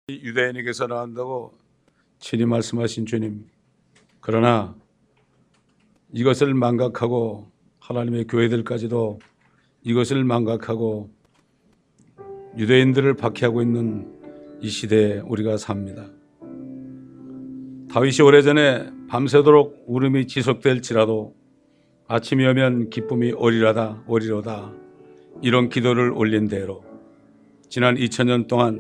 유대인에게서 나온다고 친히 말씀하신 주님, 그러나 이것을 망각하고 하나님의 교회들까지도 이것을 망각하고 유대인들을 박해하고 있는 이 시대에 우리가 삽니다. 다윗이 오래전에 밤새도록 울음이 지속될지라도 아침이 오면 기쁨이 오리로다 이런 기도를 올린 대로 지난 2000년 동안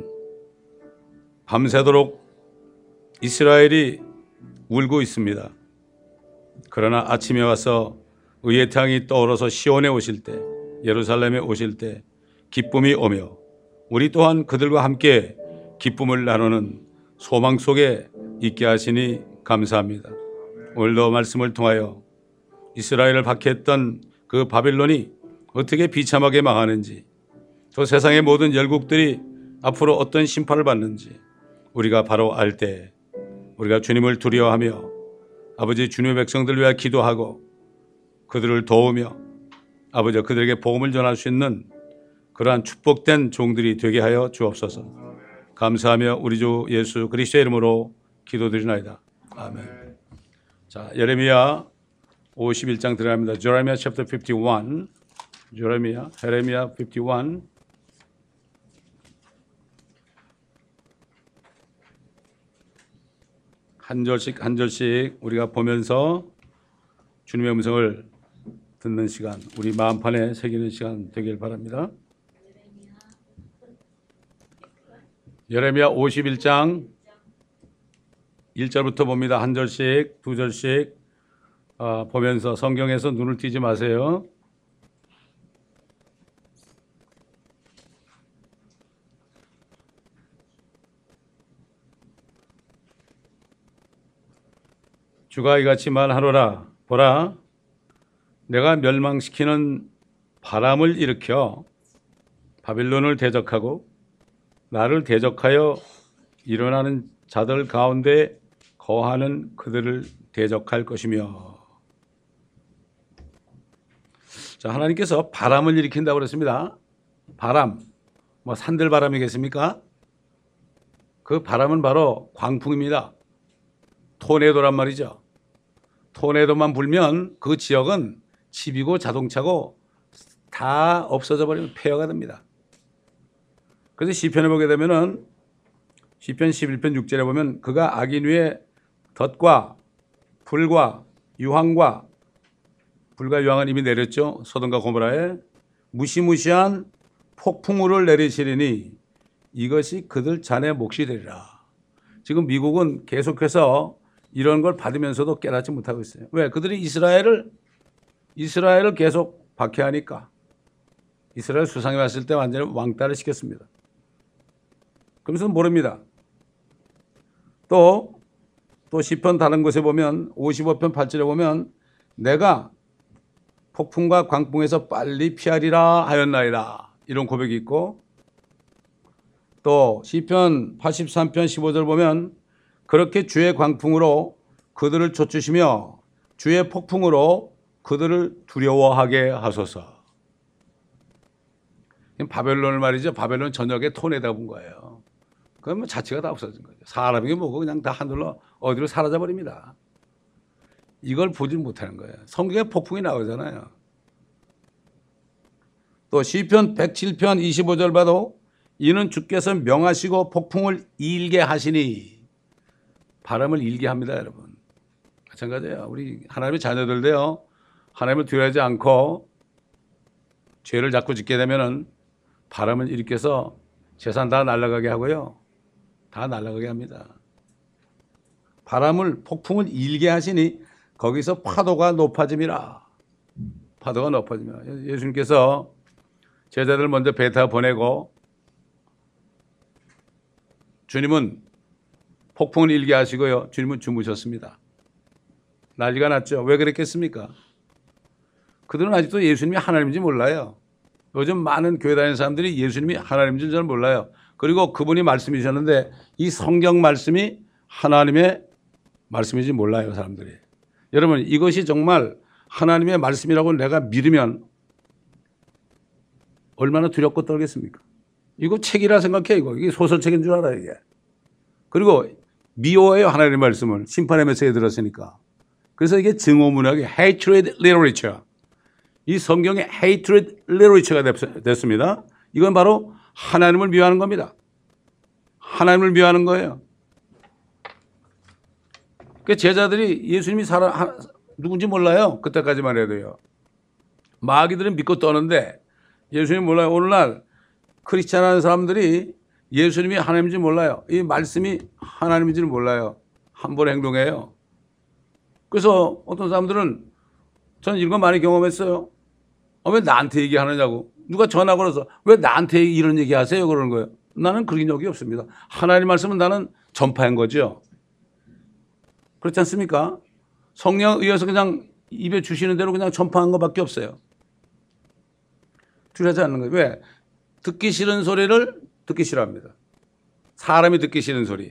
밤새도록 이스라엘이 울고 있습니다. 그러나 아침에 와서 의의 태양이 떠오르서 시온에 오실 때, 예루살렘에 오실 때 기쁨이 오며 우리 또한 그들과 함께 기쁨을 나누는 소망 속에 있게 하시니 감사합니다. 오늘도 말씀을 통하여 이스라엘을 박해했던 그 바빌론이 어떻게 비참하게 망하는지, 또 세상의 모든 열국들이 앞으로 어떤 심판을 받는지 우리가 바로 알 때 우리가 주님을 두려워하며 아버지 주님의 백성들을 위하여 기도하고 그들을 도우며 아버지 그들에게 복음을 전할 수 있는 그러한 축복된 종들이 되게 하여 주옵소서. 감사하며 우리 주 예수 그리스도의 이름으로 기도드리나이다. 아멘. 자, 예레미야 51장 들어갑니다. Jeremiah chapter 51. Jeremiah 51. 한 절씩 우리가 보면서 주님의 음성을 듣는 시간, 우리 마음판에 새기는 시간 되길 바랍니다. 예레미야 51장 1절부터 봅니다. 한 절씩, 두 절씩 보면서 성경에서 눈을 띄지 마세요. 주가 이같이 말하노라. 보라, 내가 멸망시키는 바람을 일으켜 바빌론을 대적하고 나를 대적하여 일어나는 자들 가운데 거하는 그들을 대적할 것이며. 자, 하나님께서 바람을 일으킨다고 그랬습니다. 바람, 뭐 산들바람이겠습니까? 그 바람은 바로 광풍입니다. 토네도란 말이죠. 토네도만 불면 그 지역은 집이고 자동차고 다 없어져 버리면 폐허가 됩니다. 그래서 시편에 보게 되면은 시편 11편 6절에 보면 그가 악인 위에 덫과 불과 유황과, 불과 유황은 이미 내렸죠. 소돔과 고모라에 무시무시한 폭풍우를 내리시리니 이것이 그들 잔의 몫이 되리라. 지금 미국은 계속해서 이런 걸 받으면서도 깨닫지 못하고 있어요. 왜? 그들이 이스라엘을 계속 박해하니까. 이스라엘 수상이 왔을 때 완전히 왕따를 시켰습니다. 그러면서 모릅니다. 또 시편 다른 곳에 보면 55편 8절에 보면 내가 폭풍과 광풍에서 빨리 피하리라 하였나이다. 이런 고백이 있고, 또 시편 83편 15절 보면 그렇게 주의 광풍으로 그들을 쫓으시며 주의 폭풍으로 그들을 두려워하게 하소서. 바벨론을 말이죠. 바벨론 전역에 토네다 본 거예요. 그러면 자체가 다 없어진 거죠. 사람이 뭐고 그냥 다 하늘로 어디로 사라져 버립니다. 이걸 보지 못하는 거예요. 성경에 폭풍이 나오잖아요. 또 시편 107편 25절 봐도 이는 주께서 명하시고 폭풍을 일게 하시니. 바람을 일게 합니다, 여러분. 마찬가지예요. 우리 하나님의 자녀들도요, 하나님을 두려워하지 않고 죄를 자꾸 짓게 되면은 바람을 일으켜서 재산 다 날아가게 하고요. 다 날아가게 합니다. 폭풍을 일게 하시니 거기서 파도가 높아짐이라. 파도가 높아집니다. 예수님께서 제자들 먼저 배 타 보내고 주님은 폭풍을 일게 하시고요. 주님은 주무셨습니다. 난리가 났죠. 왜 그랬겠습니까? 그들은 아직도 예수님이 하나님인지 몰라요. 요즘 많은 교회 다니는 사람들이 예수님이 하나님인지 잘 몰라요. 그리고 그분이 말씀이셨는데 이 성경 말씀이 하나님의 말씀인지 몰라요, 사람들이. 여러분, 이것이 정말 하나님의 말씀이라고 내가 믿으면 얼마나 두렵고 떨겠습니까? 이거 책이라 생각해, 이거. 이게 소설책인 줄 알아요, 이게. 그리고 미워해요. 하나님의 말씀을. 심판의 메시지에 들었으니까. 그래서 이게 증오문학이 hatred literature. 이 성경의 hatred literature가 됐습니다. 이건 바로 하나님을 미워하는 겁니다. 하나님을 미워하는 거예요. 그 제자들이 예수님이 누군지 몰라요. 그때까지만 해도요. 마귀들은 믿고 떠는데 예수님 몰라요. 오늘날 크리스찬 하는 사람들이 예수님이 하나님인지 몰라요. 이 말씀이 하나님인지를 몰라요. 함부로 행동해요. 그래서 어떤 사람들은 저는 이런 거 많이 경험했어요. 왜 나한테 얘기하느냐고. 누가 전화 걸어서 왜 나한테 이런 얘기 하세요? 그러는 거예요. 나는 그런 적이 없습니다. 하나님 말씀은 나는 전파한 거죠. 그렇지 않습니까? 성령에 의해서 그냥 입에 주시는 대로 그냥 전파한 것밖에 없어요. 두려워하지 않는 거예요. 왜? 듣기 싫은 소리를 듣기 싫어합니다. 사람이 듣기 싫은 소리.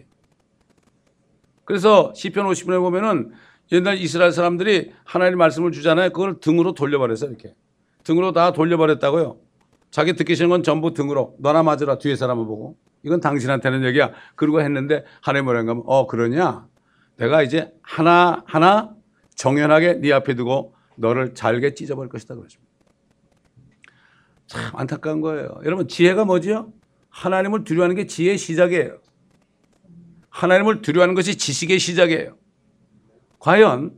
그래서 시편 50편에 보면은 옛날 이스라엘 사람들이 하나님 말씀을 주잖아요. 그걸 등으로 돌려버렸어요. 이렇게. 등으로 다 돌려버렸다고요. 자기 듣기 싫은 건 전부 등으로. 너나 맞으라. 뒤에 사람을 보고. 이건 당신한테는 얘기야. 그러고 했는데 하나님 뭐라는 가면 그러냐? 내가 이제 하나하나 정연하게 네 앞에 두고 너를 잘게 찢어버릴 것이다. 그러십니다. 참 안타까운 거예요. 여러분 지혜가 뭐지요? 하나님을 두려워하는 게 지혜의 시작이에요. 하나님을 두려워하는 것이 지식의 시작이에요. 과연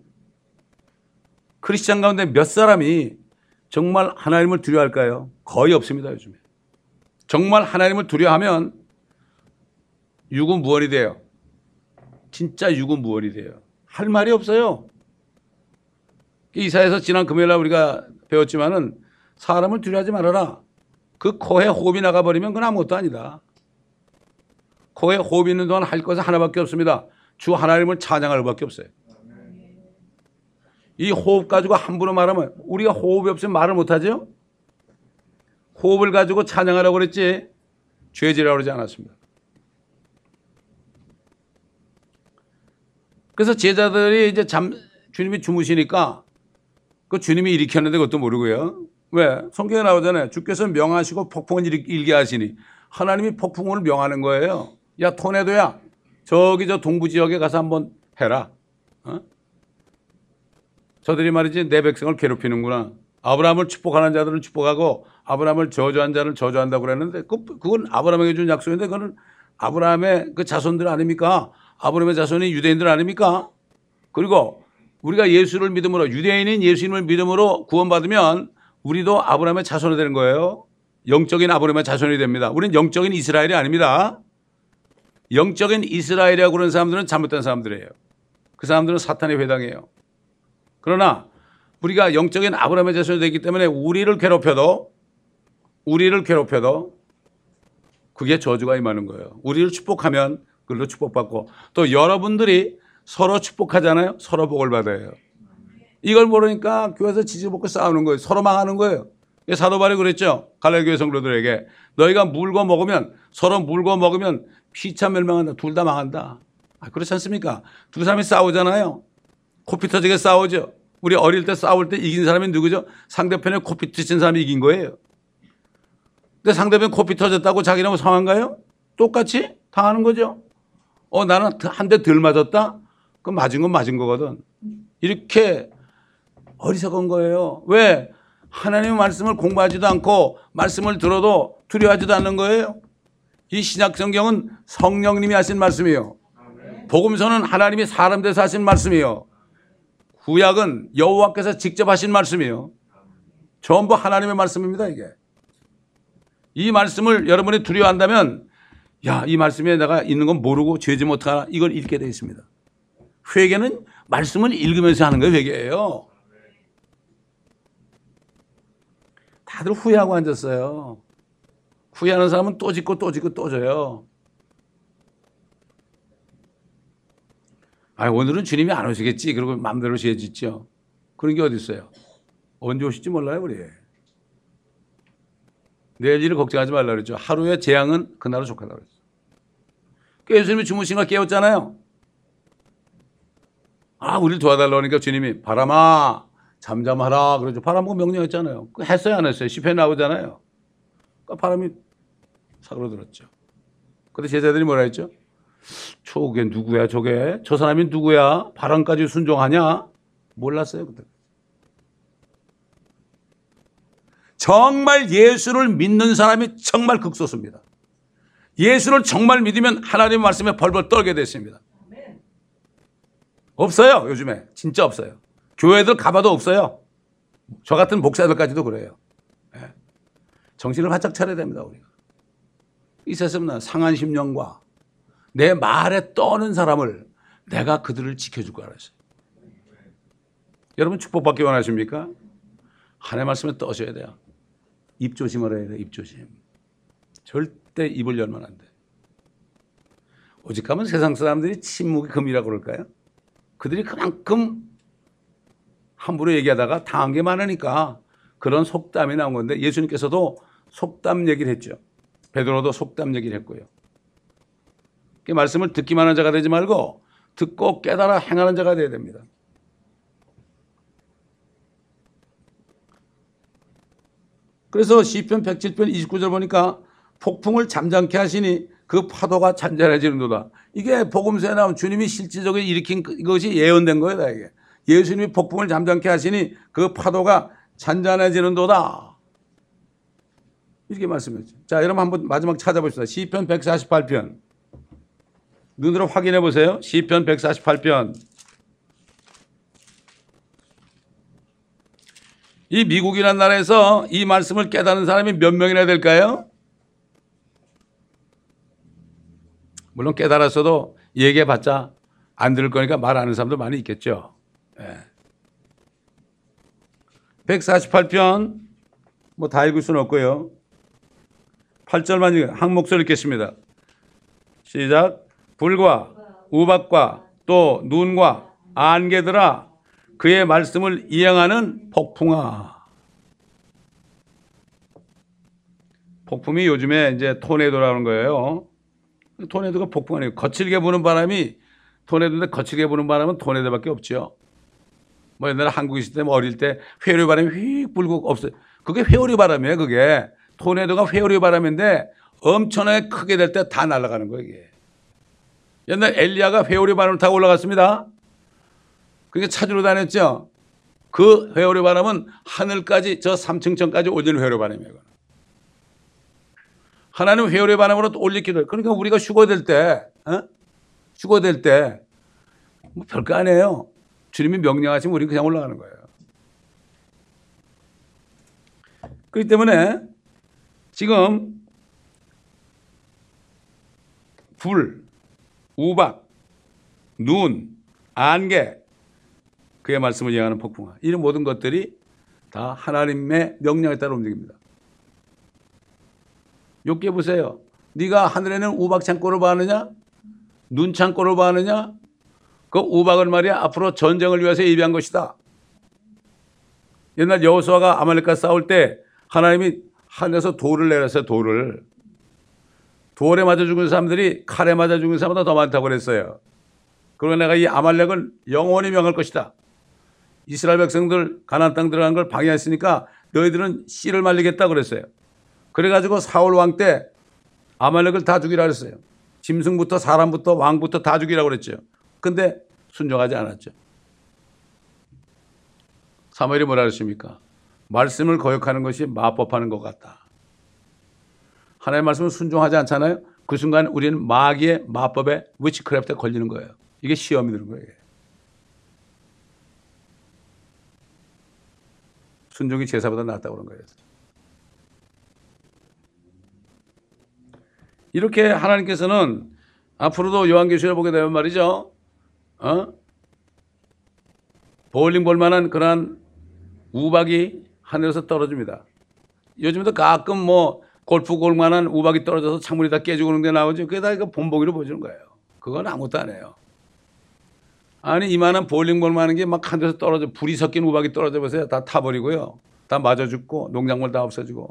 크리스찬 가운데 몇 사람이 정말 하나님을 두려워할까요? 거의 없습니다. 요즘에. 정말 하나님을 두려워하면 유구무원이 돼요. 진짜 유구무원이 돼요. 할 말이 없어요. 이사에서 지난 금요일날 우리가 배웠지만은 사람을 두려워하지 말아라. 그 코에 호흡이 나가버리면 그건 아무것도 아니다. 코에 호흡이 있는 동안 할 것은 하나밖에 없습니다. 주 하나님을 찬양할 것밖에 없어요. 이 호흡 가지고 함부로 말하면 우리가 호흡이 없으면 말을 못하죠. 호흡을 가지고 찬양하라고 그랬지 죄지라고 그러지 않았습니다. 그래서 제자들이 이제 주님이 주무시니까 그 주님이 일으켰는데 그것도 모르고요. 왜? 성경에 나오잖아요. 주께서 명하시고 폭풍을 일게 하시니 하나님이 폭풍을 명하는 거예요. 야 토네도야 저기 저 동부 지역에 가서 한번 해라. 저들이 말이지 내 백성을 괴롭히는구나. 아브라함을 축복하는 자들은 축복하고 아브라함을 저주한 자를 저주한다고 그랬는데 그건 아브라함에게 준 약속인데 그건 아브라함의 그 자손들 아닙니까? 아브라함의 자손이 유대인들 아닙니까? 그리고 우리가 예수를 믿음으로 유대인인 예수님을 믿음으로 구원받으면 우리도 아브라함의 자손이 되는 거예요. 영적인 아브라함의 자손이 됩니다. 우리는 영적인 이스라엘이 아닙니다. 영적인 이스라엘이라고 그러는 사람들은 잘못된 사람들이에요. 그 사람들은 사탄의 회당이에요. 그러나 우리가 영적인 아브라함의 자손이 되기 때문에 우리를 괴롭혀도 그게 저주가 임하는 거예요. 우리를 축복하면 그걸로 축복받고 또 여러분들이 서로 축복하잖아요. 서로 복을 받아요. 이걸 모르니까 교회에서 지지먹고 싸우는 거예요. 서로 망하는 거예요. 사도 바울이 그랬죠. 갈라디아 교회 성도들에게 너희가 물고 먹으면 서로 물고 먹으면 피차 멸망한다. 둘 다 망한다. 그렇지 않습니까? 두 사람이 싸우잖아요. 코피 터지게 싸우죠. 우리 어릴 때 싸울 때 이긴 사람이 누구죠? 상대편에 코피 터진 사람이 이긴 거예요. 근데 상대편 코피 터졌다고 자기는 상한가요? 똑같이 당하는 거죠. 나는 한 대 덜 맞았다? 그럼 맞은 건 맞은 거거든. 이렇게 어리석은 거예요. 왜? 하나님의 말씀을 공부하지도 않고 말씀을 들어도 두려워하지도 않는 거예요. 이 신약 성경은 성령님이 하신 말씀이에요. 복음서는 하나님이 사람 돼서 하신 말씀이에요. 구약은 여호와께서 직접 하신 말씀이에요. 전부 하나님의 말씀입니다. 이게. 이 말씀을 여러분이 두려워한다면 이 말씀에 내가 있는 건 모르고 죄지 못하나 이걸 읽게 되어 있습니다. 회개는 말씀을 읽으면서 하는 거예요. 회개예요. 다들 후회하고 앉았어요. 후회하는 사람은 또 짓고 또 짓고 또 져요. 오늘은 주님이 안 오시겠지. 그러고 마음대로 죄 짓죠. 그런 게 어디 있어요. 언제 오실지 몰라요. 우리. 내일 일을 걱정하지 말라 그랬죠. 하루의 재앙은 그날로 족하다고 그랬어요. 예수님이 주무신 걸 깨웠잖아요. 우리를 도와달라고 하니까 주님이 바람아 잠잠하라 그러죠. 바람하고 명령했잖아요. 했어요 안 했어요? 시편에 나오잖아요. 그러니까 바람이 사그러들었죠. 그런데 제자들이 뭐라 했죠? 저게 누구야 저게? 저 사람이 누구야? 발언까지 순종하냐? 몰랐어요 그때. 정말 예수를 믿는 사람이 정말 극소수입니다. 예수를 정말 믿으면 하나님의 말씀에 벌벌 떨게 됐습니다. 없어요 요즘에. 진짜 없어요. 교회들 가봐도 없어요. 저 같은 목사들까지도 그래요. 정신을 바짝 차려야 됩니다 우리가. 이 세상은 상한 심령과 내 말에 떠는 사람을 내가 그들을 지켜줄 거라 했어요. 여러분 축복받기 원하십니까? 하나님의 말씀에 떠셔야 돼요. 입 조심을 해야 돼요. 입 조심. 절대 입을 열면 안 돼. 오직 하면 세상 사람들이 침묵이 금이라고 그럴까요? 그들이 그만큼 함부로 얘기하다가 당한 게 많으니까 그런 속담이 나온 건데 예수님께서도 속담 얘기를 했죠. 베드로도 속담 얘기를 했고요. 그 말씀을 듣기만 하는 자가 되지 말고 듣고 깨달아 행하는 자가 되어야 됩니다. 그래서 시편 107편 29절 보니까 폭풍을 잠잠케 하시니 그 파도가 잔잔해지는도다. 이게 복음서에 나온 주님이 실질적으로 일으킨 이것이 예언된 거예요. 다 이게. 예수님이 폭풍을 잠잠케 하시니 그 파도가 잔잔해지는도다. 이렇게 말씀했죠. 자, 여러분 한번 마지막 찾아보십시다. 시편 148편. 눈으로 확인해 보세요. 시편 148편. 이 미국이라는 나라에서 이 말씀을 깨닫는 사람이 몇 명이나 될까요? 물론 깨달았어도 얘기해봤자 안 들을 거니까 말 안 하는 사람도 많이 있겠죠. 148편 뭐 다 읽을 수는 없고요. 8절만 한 목소리 읽겠습니다. 시작. 불과 우박과 또 눈과 안개들아 그의 말씀을 이행하는 폭풍아. 폭풍이 요즘에 이제 토네이도라는 거예요. 토네이도가 폭풍 아니에요. 거칠게 부는 바람이 토네이도인데 거칠게 부는 바람은 토네이도밖에 없죠. 뭐 옛날에 한국에 있을 때 뭐 어릴 때 회오리 바람이 휙 불고 없어요. 그게 회오리 바람이에요. 그게 토네이도가 회오리 바람인데 엄청나게 크게 될 때 다 날아가는 거예요. 이게. 옛날 엘리야가 회오리 바람을 타고 올라갔습니다. 그게 찾으러 다녔죠. 그 회오리 바람은 하늘까지 저 3층천까지 올리는 회오리 바람이에요. 하나님은 회오리 바람으로 또 올리기도 해요. 그러니까 우리가 휴거될 때, 휴거될 때, 뭐 별거 아니에요. 주님이 명령하시면 우리는 그냥 올라가는 거예요. 그렇기 때문에 지금 불, 우박, 눈, 안개, 그의 말씀을 이행하는 폭풍아. 이런 모든 것들이 다 하나님의 명령에 따라 움직입니다. 욥기 보세요. 네가 하늘에는 우박 창고를 봐느냐? 눈 창고를 봐느냐? 그 우박을 말이야 앞으로 전쟁을 위해서 예비한 것이다. 옛날 여호수아가 아말렉과 싸울 때 하나님이 하늘에서 돌을 내렸어요. 돌에 맞아 죽은 사람들이 칼에 맞아 죽은 사람보다 더 많다고 그랬어요. 그러고 내가 이 아말렉을 영원히 명할 것이다. 이스라엘 백성들 가나안 땅 들어간 걸 방해했으니까 너희들은 씨를 말리겠다 그랬어요. 그래가지고 사울 왕 때 아말렉을 다 죽이라 그랬어요. 짐승부터 사람부터 왕부터 다 죽이라고 그랬죠. 근데 순종하지 않았죠. 사무엘이 뭐라 그랬습니까? 말씀을 거역하는 것이 마법하는 것 같다. 하나님의 말씀을 순종하지 않잖아요. 그 순간 우리는 마귀의 마법에 위치크래프트에 걸리는 거예요. 이게 시험이 되는 거예요. 순종이 제사보다 낫다고 그런 거예요. 이렇게 하나님께서는 앞으로도 요한계시를 보게 되면 말이죠. 보울링 볼만한 그러한 우박이 하늘에서 떨어집니다. 요즘도 가끔 뭐 골프 골만한 우박이 떨어져서 창문이 다 깨지고 그런 데 나오죠. 그게 다 이거 본보기로 보여주는 거예요. 그건 아무것도 안 해요. 아니 이만한 보울링 볼만한 게 막 하늘에서 떨어져 불이 섞인 우박이 떨어져 보세요. 다 타버리고요. 다 맞아 죽고 농작물 다 없어지고.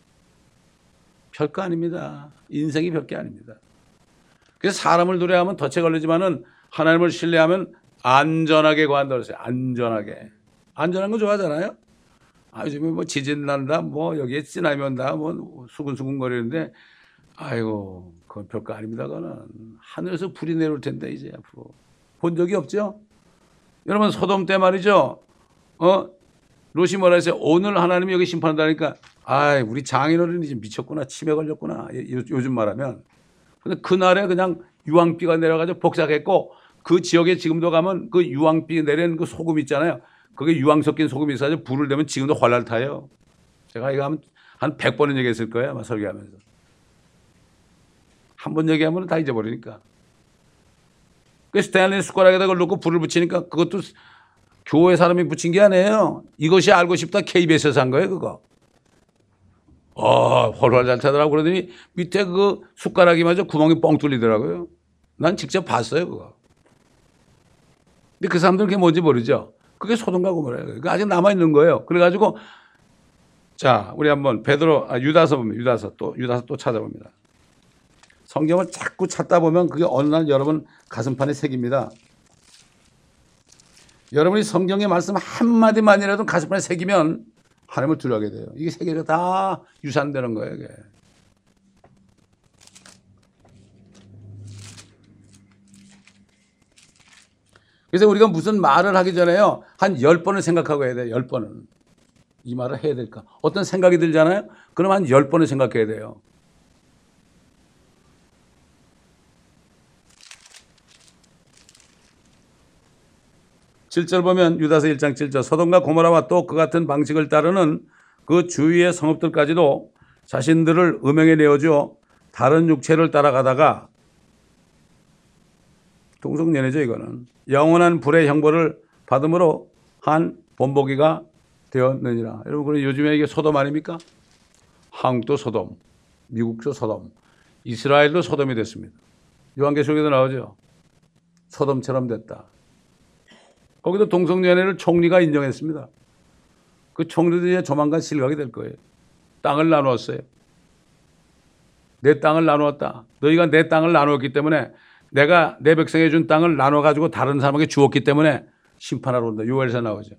별거 아닙니다. 인생이 별게 아닙니다. 그래서 사람을 두려워하면 덫에 걸리지만은 하나님을 신뢰하면 안전하게 구한다 그랬어요. 안전하게. 안전한 거 좋아하잖아요. 요즘에 뭐 지진 난다, 뭐 여기에 쓰나미 온다, 뭐 수근수근 거리는데 아이고, 그건 별거 아닙니다. 그거는 하늘에서 불이 내려올 텐데 이제 앞으로 본 적이 없죠. 여러분 소돔 때 말이죠. 롯이 뭐라 했어요? 오늘 하나님이 여기 심판한다니까. 아, 우리 장인어른이 지금 미쳤구나, 치매 걸렸구나. 요즘 말하면. 근데 그날에 그냥 유황비가 내려가지고 복사했고 그 지역에 지금도 가면 그 유황비 내리는 그 소금 있잖아요. 그게 유황 섞인 소금이 있어서 불을 대면 지금도 활활 타요. 제가 이거 한 100번은 얘기했을 거예요. 아마 설교하면서. 한 번 얘기하면 다 잊어버리니까. 그 스테인리스 숟가락에다 그걸 놓고 불을 붙이니까 그것도 교회 사람이 붙인 게 아니에요. 이것이 알고 싶다 KBS에서 한 거예요, 그거. 훨훨 잘 타더라고. 그러더니 밑에 그 숟가락이 마저 구멍이 뻥 뚫리더라고요. 난 직접 봤어요, 그거. 근데 그 사람들은 그게 뭔지 모르죠. 그게 소돔과 고모라예요. 그게 아직 남아있는 거예요. 그래가지고, 자, 우리 한번 유다서 보면, 유다서 또 찾아봅니다. 성경을 자꾸 찾다 보면 그게 어느 날 여러분 가슴판에 새깁니다. 여러분이 성경의 말씀 한마디만이라도 가슴판에 새기면 하나님을 두려워하게 돼요. 이게 세계가 다 유산되는 거예요. 이게. 그래서 우리가 무슨 말을 하기 전에요. 한 10번을 생각하고 해야 돼요. 10번은. 이 말을 해야 될까? 어떤 생각이 들잖아요. 그럼 한 10번을 생각해야 돼요. (7절) 보면 유다서 1장 7절 소돔과 고모라와 또 그 같은 방식을 따르는 그 주위의 성읍들까지도 자신들을 음행에 내어주어 다른 육체를 따라가다가 동성연애죠. 이거는 영원한 불의 형벌을 받음으로 한 본보기가 되었느니라. 여러분 요즘에 이게 소돔 아닙니까? 한국도 소돔, 미국도 소돔, 이스라엘도 소돔이 됐습니다. 요한계시록에도 나오죠. 소돔처럼 됐다. 거기도 동성연애를 총리가 인정했습니다. 그 총리들이 조만간 실각이 될 거예요. 땅을 나누었어요. 내 땅을 나누었다. 너희가 내 땅을 나누었기 때문에 내가 내 백성에 준 땅을 나눠가지고 다른 사람에게 주었기 때문에 심판하러 온다. 요엘서 나오죠.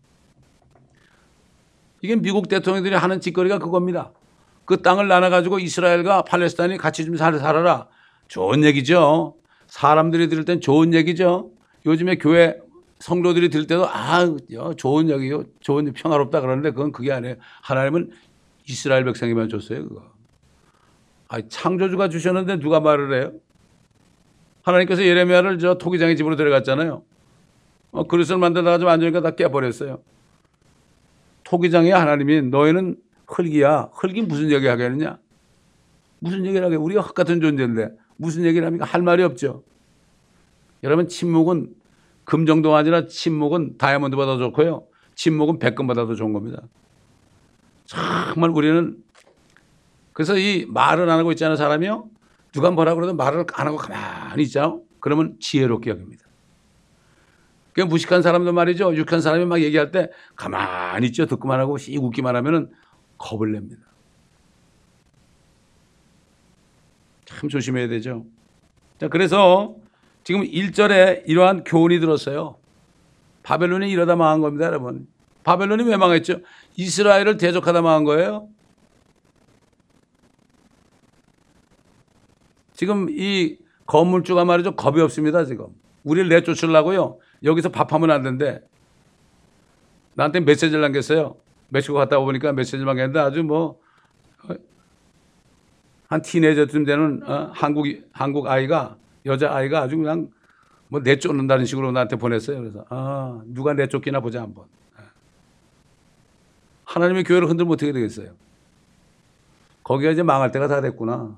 이게 미국 대통령들이 하는 짓거리가 그겁니다. 그 땅을 나눠가지고 이스라엘과 팔레스타인이 같이 좀 살아라. 좋은 얘기죠. 사람들이 들을 땐 좋은 얘기죠. 요즘에 교회 성도들이 들을 때도 좋은 얘기요. 좋은 평화롭다 그러는데 그건 그게 아니에요. 하나님은 이스라엘 백성에만 줬어요. 그거. 창조주가 주셨는데 누가 말을 해요? 하나님께서 예레미야를 토기장의 집으로 데려갔잖아요. 그릇을 만들다가 좀 앉으니까 다 깨버렸어요. 토기장에 하나님이 너희는 흙이야. 흙이 무슨 얘기 하겠느냐? 무슨 얘기를 하게? 우리가 흙 같은 존재인데 무슨 얘기를 합니까? 할 말이 없죠. 여러분 침묵은 금 정도가 아니라 침묵은 다이아몬드보다 좋고요. 침묵은 백금보다도 좋은 겁니다. 정말 우리는 그래서 이 말을 안 하고 있잖아요. 사람이요. 누가 뭐라 그래도 말을 안 하고 가만히 있잖아요. 그러면 지혜롭게 여깁니다. 그 무식한 사람도 말이죠. 유익한 사람이 막 얘기할 때 가만히 있죠. 듣고만 하고 씩 웃기만 하면은 겁을 냅니다. 참 조심해야 되죠. 자, 그래서 지금 1절에 이러한 교훈이 들었어요. 바벨론이 이러다 망한 겁니다, 여러분. 바벨론이 왜 망했죠? 이스라엘을 대적하다 망한 거예요. 지금 이 건물주가 말이죠. 겁이 없습니다, 지금. 우리를 내쫓으려고요. 여기서 밥하면 안 된대. 나한테 메시지를 남겼어요. 멕시코 갔다 오니까 메시지를 남겼는데 아주 한 티네이저쯤 되는 한국 아이가 여자 아이가 아주 그냥 내쫓는다는 식으로 나한테 보냈어요. 그래서 누가 내쫓기나 보자 한번. 하나님의 교회를 흔들면 어떻게 되겠어요? 거기가 이제 망할 때가 다 됐구나.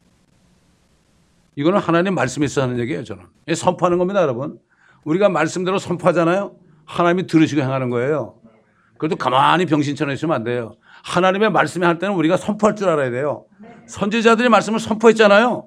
이거는 하나님 말씀에서 하는 얘기예요. 저는 선포하는 겁니다, 여러분. 우리가 말씀대로 선포하잖아요. 하나님이 들으시고 행하는 거예요. 그래도 가만히 병신처럼 있으면 안 돼요. 하나님의 말씀이 할 때는 우리가 선포할 줄 알아야 돼요. 선지자들이 말씀을 선포했잖아요.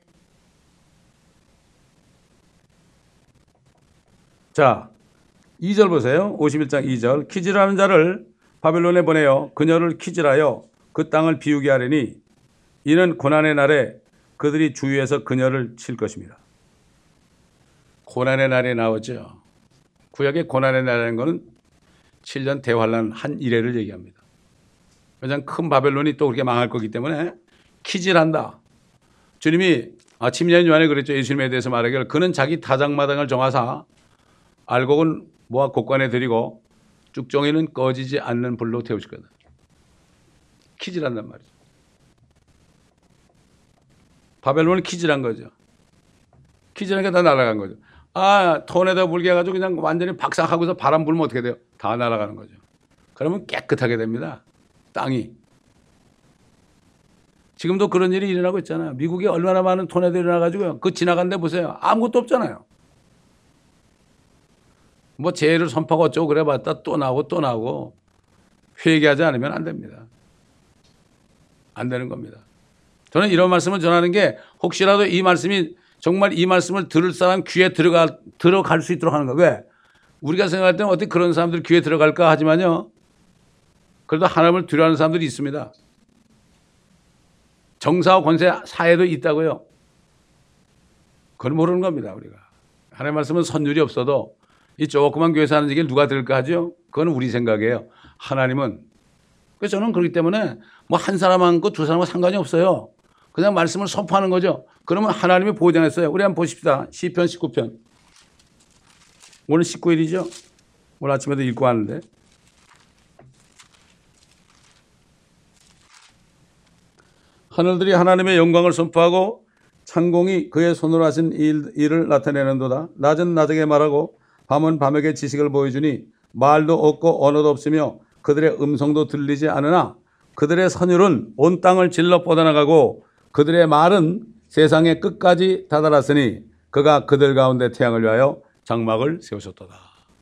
자, 2절 보세요. 51장 2절. 키즈라는 자를 바벨론에 보내어 그녀를 키즈라여 그 땅을 비우게 하려니 이는 고난의 날에 그들이 주위에서 그녀를 칠 것입니다. 고난의 날이 나오죠. 구약의 고난의 날이라는 것은 7년 대환란 한 이래를 얘기합니다. 가장 큰 바벨론이 또 그렇게 망할 거기 때문에 키질한다. 주님이 침례인 요한에 그랬죠. 예수님에 대해서 말하기를 그는 자기 타작마당을 정하사 알곡은 모아 곡간에 들이고 쭉정이는 꺼지지 않는 불로 태우실 거다. 키질한단 말이죠. 바벨론은 키질한 거죠. 키질하니까 다 날아간 거죠. 톤에다 불게 해가지고 그냥 완전히 박살하고서 바람 불면 어떻게 돼요? 다 날아가는 거죠. 그러면 깨끗하게 됩니다. 땅이. 지금도 그런 일이 일어나고 있잖아요. 미국에 얼마나 많은 토네도 일어나가지고요. 그 지나간 데 보세요. 아무것도 없잖아요. 뭐 재해를 선포하고 어쩌고 그래 봤다 또 나오고 또 나오고 회개하지 않으면 안 됩니다. 안 되는 겁니다. 저는 이런 말씀을 전하는 게 혹시라도 이 말씀이 정말 이 말씀을 들을 사람 귀에 들어갈 수 있도록 하는 거예요. 왜? 우리가 생각할 때는 어떻게 그런 사람들 귀에 들어갈까 하지만요. 그래도 하나님을 두려워하는 사람들이 있습니다. 정사와 권세 사회도 있다고요. 그건 모르는 겁니다. 우리가. 하나님의 말씀은 선율이 없어도 이 조그만 교회에서 하는 얘기를 누가 들을까 하죠? 그건 우리 생각이에요. 하나님은. 그래서 저는 그렇기 때문에 뭐 한 사람하고 두 사람하고 상관이 없어요. 그냥 말씀을 선포하는 거죠. 그러면 하나님이 보장했어요. 우리 한번 보십시다. 시편 19편. 오늘 19일이죠. 오늘 아침에도 읽고 왔는데. 하늘들이 하나님의 영광을 선포하고 창공이 그의 손으로 하신 일을 나타내는도다. 낮은 낮에게 말하고 밤은 밤에게 지식을 보여주니 말도 없고 언어도 없으며 그들의 음성도 들리지 않으나 그들의 선율은 온 땅을 질러 뻗어나가고 그들의 말은 세상의 끝까지 다다랐으니 그가 그들 가운데 태양을 위하여 장막을 세우셨도다.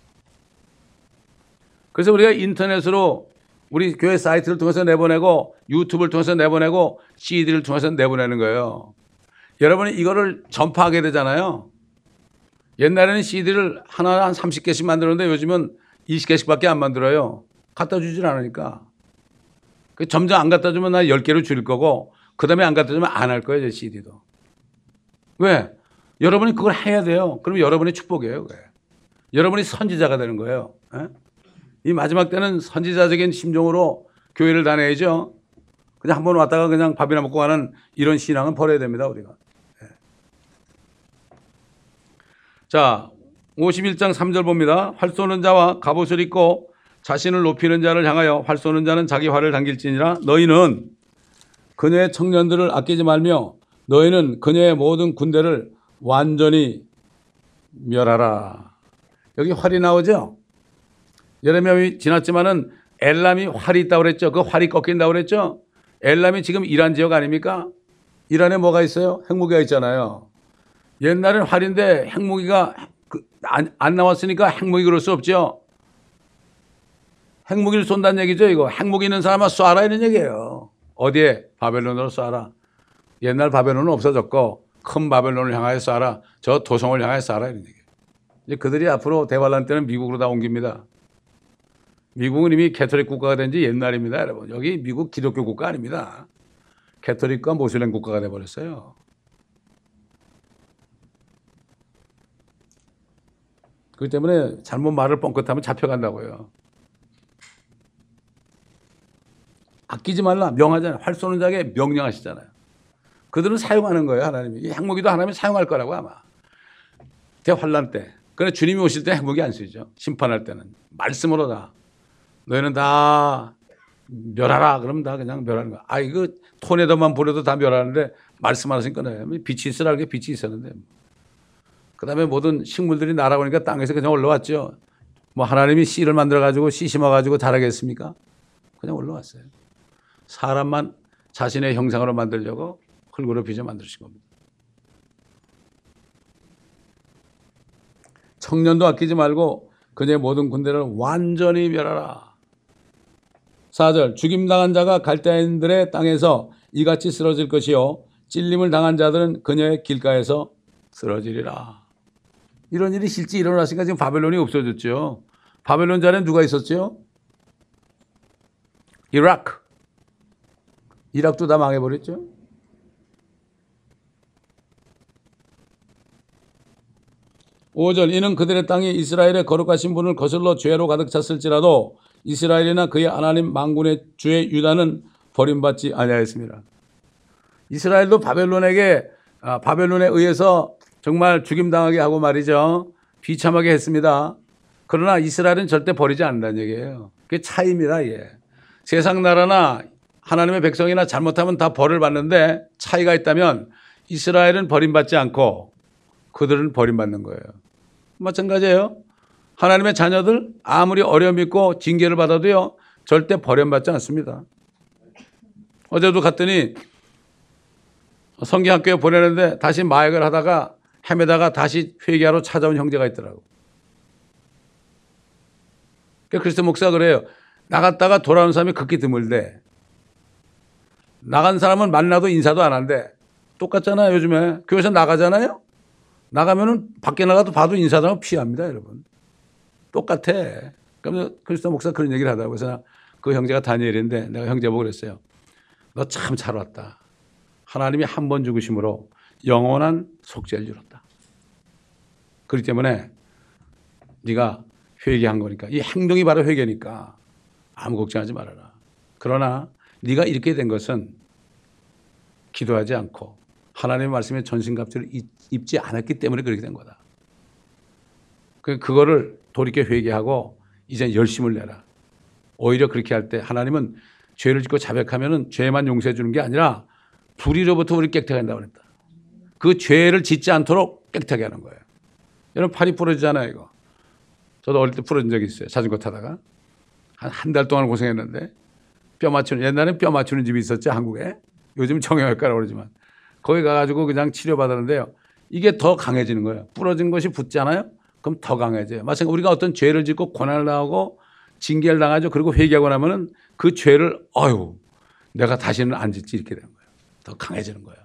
그래서 우리가 인터넷으로 우리 교회 사이트를 통해서 내보내고 유튜브를 통해서 내보내고 CD를 통해서 내보내는 거예요. 여러분이 이거를 전파하게 되잖아요. 옛날에는 CD를 하나 한 30개씩 만들었는데 요즘은 20개씩밖에 안 만들어요. 갖다 주질 않으니까. 점점 안 갖다 주면 나 10개로 줄일 거고 그 다음에 안 갖다 주면 안 할 거예요. 제 CD도. 왜? 여러분이 그걸 해야 돼요. 그럼 여러분의 축복이에요. 그게. 여러분이 선지자가 되는 거예요. 에? 이 마지막 때는 선지자적인 심정으로 교회를 다녀야죠. 그냥 한번 왔다가 그냥 밥이나 먹고 가는 이런 신앙은 버려야 됩니다. 우리가. 예. 자, 51장 3절 봅니다. 활 쏘는 자와 갑옷을 입고 자신을 높이는 자를 향하여 활 쏘는 자는 자기 활을 당길지니라. 너희는 그녀의 청년들을 아끼지 말며 너희는 그녀의 모든 군대를 완전히 멸하라. 여기 활이 나오죠. 예레미야이 지났지만은 엘람이 활이 있다고 그랬죠. 그 활이 꺾인다고 그랬죠. 엘람이 지금 이란 지역 아닙니까? 이란에 뭐가 있어요? 핵무기가 있잖아요. 옛날엔 활인데 핵무기가 안 나왔으니까 핵무기 그럴 수 없죠. 핵무기를 쏜다는 얘기죠. 이거 핵무기 있는 사람은 쏴라 이런 얘기예요. 어디에? 바벨론으로 쏴라. 옛날 바벨론은 없어졌고 큰 바벨론을 향하여 쏴라. 저 도성을 향하여 쏴라 이런 얘기예요. 이제 그들이 앞으로 대환란 때는 미국으로 다 옮깁니다. 미국은 이미 캐톨릭 국가가 된 지 옛날입니다, 여러분. 여기 미국 기독교 국가 아닙니다. 캐톨릭과 모슬렘 국가가 돼버렸어요. 그렇기 때문에 잘못 말을 뻥끗하면 잡혀간다고요. 아끼지 말라. 명하잖아요. 활 쏘는 자에게 명령하시잖아요. 그들은 사용하는 거예요, 하나님이. 이 핵무기도 하나님이 사용할 거라고 아마. 대환란 때. 그런데 주님이 오실 때 핵무기 안 쓰죠. 심판할 때는. 말씀으로 다. 너희는 다 멸하라. 그러면 다 그냥 멸하는 거야. 이거 톤에다만 보내도 다 멸하는데 말씀 안 하시니까 빛이 있으라는 게 빛이 있었는데. 그 다음에 모든 식물들이 날아오니까 땅에서 그냥 올라왔죠. 뭐 하나님이 씨를 만들어가지고 씨 심어가지고 자라겠습니까? 그냥 올라왔어요. 사람만 자신의 형상으로 만들려고 흙으로 빚어 만드신 겁니다. 청년도 아끼지 말고 그녀의 모든 군대를 완전히 멸하라. 4절 죽임당한 자가 갈대아인들의 땅에서 이같이 쓰러질 것이요 찔림을 당한 자들은 그녀의 길가에서 쓰러지리라. 이런 일이 실제 일어났으니까 지금 바벨론이 없어졌죠. 바벨론 자리에 누가 있었죠? 이락도 다 망해버렸죠. (5절) 이는 그들의 땅이 이스라엘의 거룩하신 분을 거슬러 죄로 가득 찼을지라도 이스라엘이나 그의 하나님 만군의 주의 유다는 버림받지 아니하였습니다. 이스라엘도 바벨론에 의해서 정말 죽임당하게 하고 말이죠. 비참하게 했습니다. 그러나 이스라엘은 절대 버리지 않는다는 얘기예요. 그게 차이입니다. 예. 세상 나라나 하나님의 백성이나 잘못하면 다 벌을 받는데 차이가 있다면 이스라엘은 버림받지 않고 그들은 버림받는 거예요. 마찬가지예요. 하나님의 자녀들 아무리 어려움 있고 징계를 받아도요. 절대 버림받지 않습니다. 어제도 갔더니 성경학교에 보내는데 다시 마약을 하다가 헤매다가 다시 회개하러 찾아온 형제가 있더라고. 그리스도 목사가 그래요. 나갔다가 돌아오는 사람이 극히 드물대. 나간 사람은 만나도 인사도 안 한대. 똑같잖아요. 요즘에 교회에서 나가잖아요. 나가면은 밖에 나가도 봐도 인사도 하고 피합니다. 여러분. 똑같아. 그러면 그리스도 목사 그런 얘기를 하더라고요. 그래서 그 형제가 다니엘인데 내가 형제 보고 그랬어요. 너 참 잘 왔다. 하나님이 한 번 죽으심으로 영원한 속죄를 이뤘다. 그렇기 때문에 네가 회개한 거니까 이 행동이 바로 회개니까 아무 걱정하지 말아라. 그러나 네가 이렇게 된 것은 기도하지 않고 하나님의 말씀에 전신갑주를 입지 않았기 때문에 그렇게 된 거다. 그거를 돌이켜 회개하고 이제 열심을 내라. 오히려 그렇게 할 때 하나님은 죄를 짓고 자백하면은 죄만 용서해 주는 게 아니라 불의로부터 우리 깨끗하게 한다고 그랬다. 그 죄를 짓지 않도록 깨끗하게 하는 거예요. 여러분 팔이 부러지잖아요, 이거. 저도 어릴 때 부러진 적이 있어요. 자전거 타다가. 한 달 동안 고생했는데 옛날엔 뼈 맞추는 집이 있었죠, 한국에. 요즘 정형외과라고 그러지만. 거기 가가지고 그냥 치료받았는데요. 이게 더 강해지는 거예요. 부러진 것이 붙잖아요? 그럼 더 강해져요. 마찬가지로 우리가 어떤 죄를 짓고 고난을 당하고 징계를 당하죠. 그리고 회개하고 나면은 그 죄를 내가 다시는 안 짓지 이렇게 되는 거예요. 더 강해지는 거예요.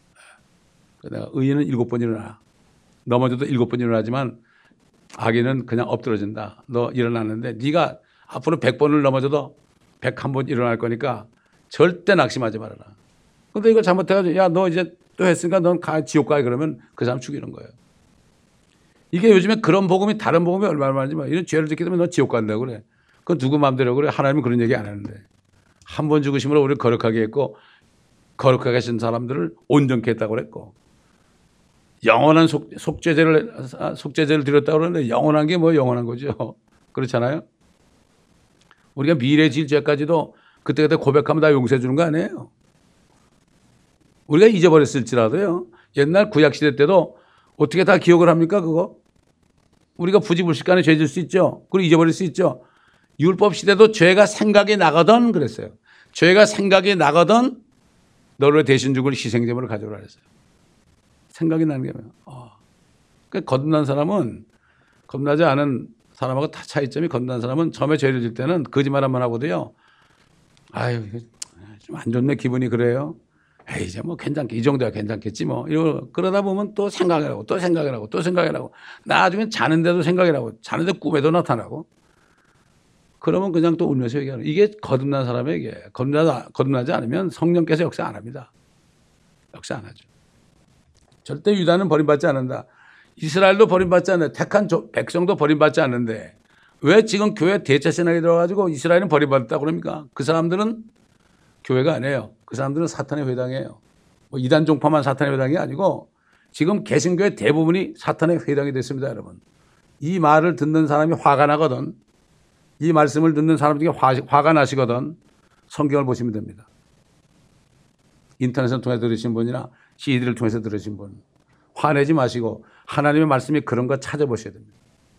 내가 의인은 7번 일어나. 넘어져도 7번 일어나지만 악인은 그냥 엎드러진다. 너 일어났는데 네가 앞으로 100번을 넘어져도 101번 일어날 거니까 절대 낙심하지 말아라. 근데 이거 잘못해가지고 야, 너 이제 또 했으니까 넌 지옥 가야 그러면 그 사람 죽이는 거예요. 이게 요즘에 그런 복음이 다른 복음이 얼마나 많지만 이런 죄를 짓게 되면 너 지옥 간다고 그래. 그건 누구 마음대로 그래. 하나님은 그런 얘기 안 하는데. 한 번 죽으심으로 우리를 거룩하게 했고 거룩하게 하신 사람들을 온전케 했다고 그랬고 영원한 속죄제를 드렸다고 그러는데 영원한 게 뭐 영원한 거죠. 그렇잖아요. 우리가 미래 질 죄까지도 그때그때 고백하면 다 용서해 주는 거 아니에요. 우리가 잊어버렸을지라도요. 옛날 구약시대 때도 어떻게 다 기억을 합니까 그거? 우리가 부지불식간에 죄 질 수 있죠. 그리고 잊어버릴 수 있죠. 율법 시대도 죄가 생각이 나거든 그랬어요. 죄가 생각이 나거든 너를 대신 죽을 희생제물을 가져오라 그랬어요. 생각이 나는 게 뭐예요? 그러니까 거듭난 사람은 겁나지 않은 사람하고 다 차이점이 거듭난 사람은 처음에 죄를 질 때는 거짓말 한번 하고도요. 아유 좀 안 좋네 기분이 그래요. 에이 이제 뭐 괜찮게 이 정도야 괜찮겠지 뭐 그러다 보면 또 생각을 하고 또 생각을 하고 또 생각을 하고 나중엔 자는데도 생각을 하고 자는데 꿈에도 나타나고 그러면 그냥 또 울면서 얘기하는 이게 거듭난 사람에게 거듭나지 않으면 성령께서 역사 안 합니다. 역사 안 하죠. 절대 유다는 버림받지 않는다. 이스라엘도 버림받지 않는다. 택한 백성도 버림받지 않는데 왜 지금 교회 대차신학에 들어가지고 이스라엘은 버림받았다고 그럽니까? 그 사람들은 교회가 아니에요. 그 사람들은 사탄의 회당이에요. 뭐 이단 종파만 사탄의 회당이 아니고 지금 개신교의 대부분이 사탄의 회당이 됐습니다. 여러분. 이 말을 듣는 사람이 화가 나거든. 이 말씀을 듣는 사람들이 화가 나시거든. 성경을 보시면 됩니다. 인터넷을 통해 들으신 분이나 CD를 통해서 들으신 분. 화내지 마시고 하나님의 말씀이 그런 거 찾아보셔야 됩니다.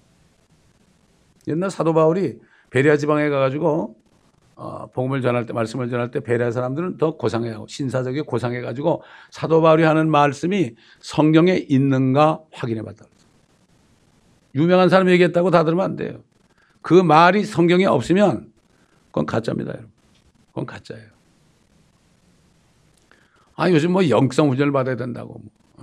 옛날 사도 바울이 베레아 지방에 가가지고 복음을 전할 때 말씀을 전할 때 베레아 사람들은 더 고상해하고 신사적이 고상해가지고 사도 바울이 하는 말씀이 성경에 있는가 확인해봤다. 유명한 사람이 얘기했다고 다 들으면 안 돼요. 그 말이 성경에 없으면 그건 가짜입니다. 여러분. 그건 가짜예요. 요즘 뭐 영성 훈련을 받아야 된다고.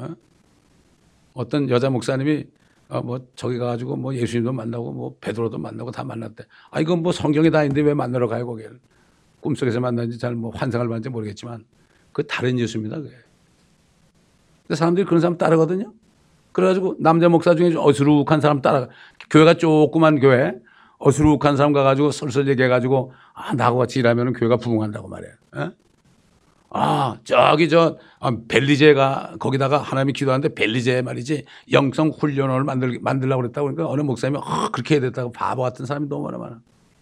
어떤 여자 목사님이 뭐 저기 가가지고 뭐 예수님도 만나고 뭐 베드로도 만나고 다 만났대. 이건 뭐 성경에 다 있는데 왜 만나러 가요 거기를. 꿈속에서 만났는지 잘 뭐 환상을 봤는지 모르겠지만 그 다른 예수입니다. 그게. 근데 사람들이 그런 사람 따르거든요. 그래가지고 남자 목사 중에 어수룩한 사람 따라 교회가 조그만 교회 어수룩한 사람 가가지고 설설 얘기해가지고 나하고 같이 일하면 교회가 부흥한다고 말이에요. 저기 벨리제가 거기다가 하나님이 기도하는데 벨리제 말이지 영성 훈련을 만들려고 그랬다고 그러니까 어느 목사님이 그렇게 해야 됐다고 바보 같은 사람이 너무 많아.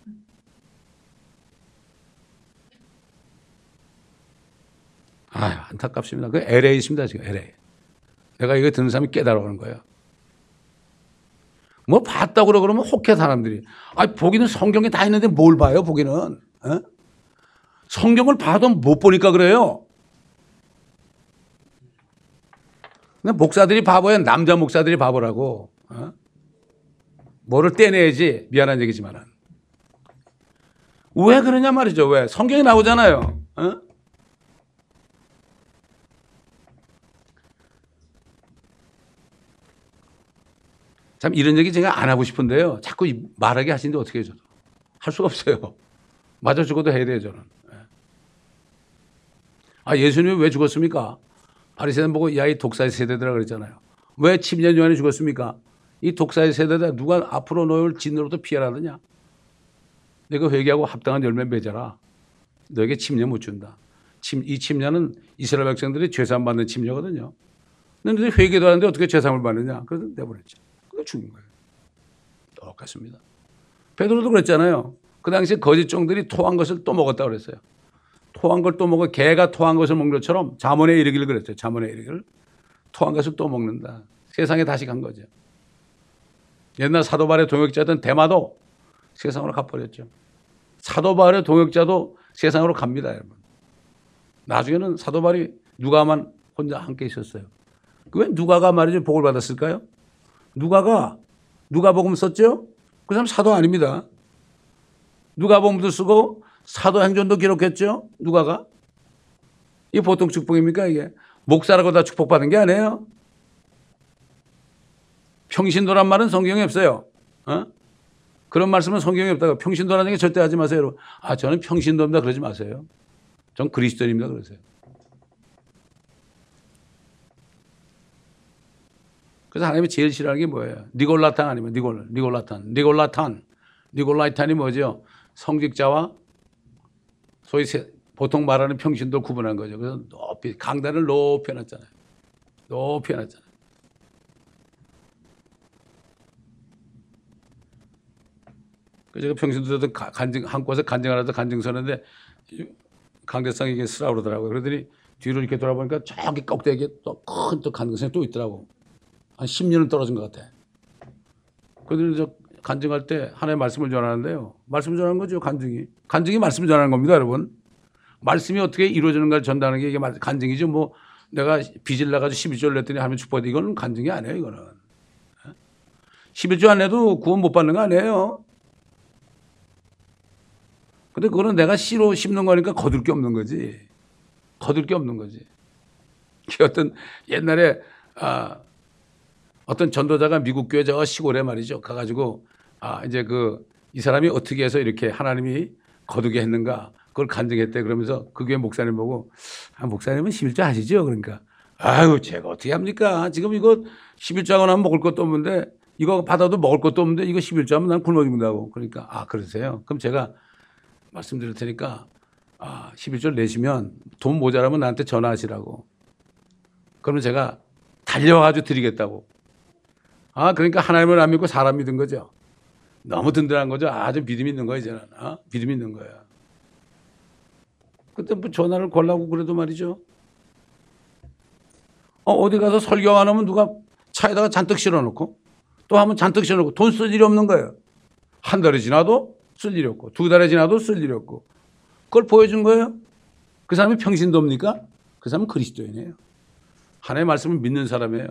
안타깝습니다. 그 LA 있습니다, 지금 LA. 내가 이거 듣는 사람이 깨달아오는 거예요. 뭐 봤다고 그러면 혹해 사람들이. 보기는 성경에 다 있는데 뭘 봐요, 보기는. 어? 성경을 봐도 못 보니까 그래요. 목사들이 바보야. 남자 목사들이 바보라고. 뭐를 떼내야지. 미안한 얘기지만. 왜 그러냐 말이죠. 왜? 성경에 나오잖아요. 참 이런 얘기 제가 안 하고 싶은데요. 자꾸 말하게 하시는데 어떻게 해요? 할 수가 없어요. 맞아 죽어도 해야 돼요, 저는. 예수님이 왜 죽었습니까? 바리새인 보고 야, 이 독사의 세대들아 그랬잖아요. 왜 침례 요한이 죽었습니까? 이 독사의 세대들 누가 앞으로 너를 진으로부터 피하라느냐? 내가 회개하고 합당한 열매 맺어라. 너에게 침례 못 준다. 이 침례는 이스라엘 백성들이 죄사함 받는 침례거든요. 근데 회개도 하는데 어떻게 죄사함을 받느냐? 그래서 내버렸죠. 그거 죽은 거예요. 똑같습니다. 베드로도 그랬잖아요. 그 당시에 거짓 종들이 토한 것을 또 먹었다 그랬어요. 토한 걸 또 먹어 개가 토한 것을 먹는 것처럼 잠언에 이르기를 그랬어요. 잠언에 이르기를 토한 것을 또 먹는다. 세상에 다시 간 거죠. 옛날 사도바울의 동역자던 데마도 세상으로 가버렸죠. 사도바울의 동역자도 세상으로 갑니다, 여러분. 나중에는 사도바울이 누가만 혼자 함께 있었어요. 왜 누가가 말이죠 복을 받았을까요? 누가가 누가복음 썼죠? 그 사람 사도 아닙니다. 누가복음도 쓰고 사도행전도 기록했죠? 누가가? 이게 보통 축복입니까 이게? 목사라고 다 축복받은 게 아니에요. 평신도란 말은 성경에 없어요. 그런 말씀은 성경에 없다고. 평신도라는 게 절대 하지 마세요. 여러분. 저는 평신도입니다 그러지 마세요. 전 그리스도인입니다 그러세요. 그래서 하나님이 제일 싫어하는 게 뭐예요? 니골라탄 아니면 니골라탄이 뭐죠? 성직자와 소위 보통 말하는 평신도 구분한 거죠. 그래서 높이 강단을 높이 해놨잖아요. 높이 해놨잖아요. 그래서 제가 평신도도 한 곳에 간증하라도 간증 서는데 강대상이 이게 쓰라고 그러더라고요. 그러더니 뒤로 이렇게 돌아보니까 저기 꼭대기에 또 큰 또 간증선이 또 있더라고. 한 10년은 떨어진 것 같아. 그들이 저 간증할 때 하나의 말씀을 전하는데요. 말씀을 전하는 거죠, 간증이. 간증이 말씀을 전하는 겁니다, 여러분. 말씀이 어떻게 이루어지는가를 전달하는 게 이게 간증이죠. 뭐 내가 빚을 내가지고 11조를 냈더니 하나님 축복받아. 이거는 간증이 아니에요, 이거는. 11조 안 내도 구원 못 받는 거 아니에요. 근데 그거는 내가 씨로 심는 거니까 거둘 게 없는 거지. 거둘 게 없는 거지. 어떤 옛날에 어떤 전도자가 미국 교회 저 시골에 말이죠. 가가지고 이제 이 사람이 어떻게 해서 이렇게 하나님이 거두게 했는가 그걸 간증했대. 그러면서 그 교회 목사님 보고 목사님은 11조 아시죠? 그러니까 제가 어떻게 합니까? 지금 이거 11조 하고 나면 먹을 것도 없는데 이거 받아도 먹을 것도 없는데 이거 11조 하면 난 굶어 죽는다고. 그러니까 그러세요? 그럼 제가 말씀드릴 테니까 11조를 내시면 돈 모자라면 나한테 전화하시라고. 그러면 제가 달려와가지고 드리겠다고. 그러니까 하나님을 안 믿고 사람 믿은 거죠. 너무 든든한 거죠. 아주 믿음 있는 거예요, 저는. 믿음 있는 거야. 그때 뭐 전화를 걸라고 그래도 말이죠. 어디 가서 설교 안 하면 누가 차에다가 잔뜩 실어놓고 또 하면 잔뜩 실어놓고 돈 쓸 일이 없는 거예요. 한 달이 지나도 쓸 일이 없고 2달이 지나도 쓸 일이 없고 그걸 보여준 거예요. 그 사람이 평신도입니까? 그 사람은 그리스도인이에요. 하나님의 말씀을 믿는 사람이에요.